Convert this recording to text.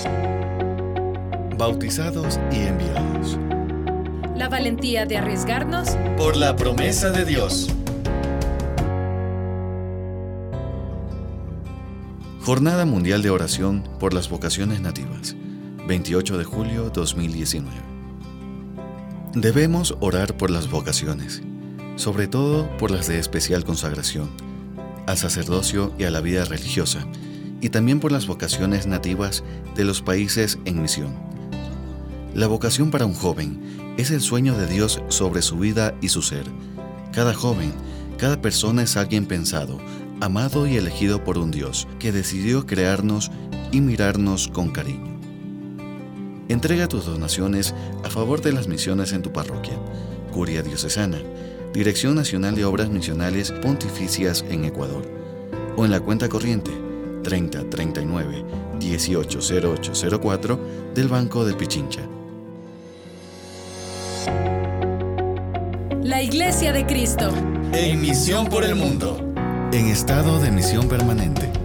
Bautizados y enviados. La valentía de arriesgarnos Por la promesa de Dios. Jornada Mundial de Oración por las Vocaciones Nativas, 28 de julio 2019. Debemos orar por las vocaciones, sobre todo por las de especial consagración, al sacerdocio y a la vida religiosa, y también por las vocaciones nativas de los países en misión. La vocación para un joven es el sueño de Dios sobre su vida y su ser. Cada joven, cada persona es alguien pensado, amado y elegido por un Dios que decidió crearnos y mirarnos con cariño. Entrega tus donaciones a favor de las misiones en tu parroquia, Curia Diocesana, Dirección Nacional de Obras Misionales Pontificias en Ecuador, o en la cuenta corriente 3039 180804 del Banco del Pichincha. La Iglesia de Cristo. En misión por el mundo. En estado de misión permanente.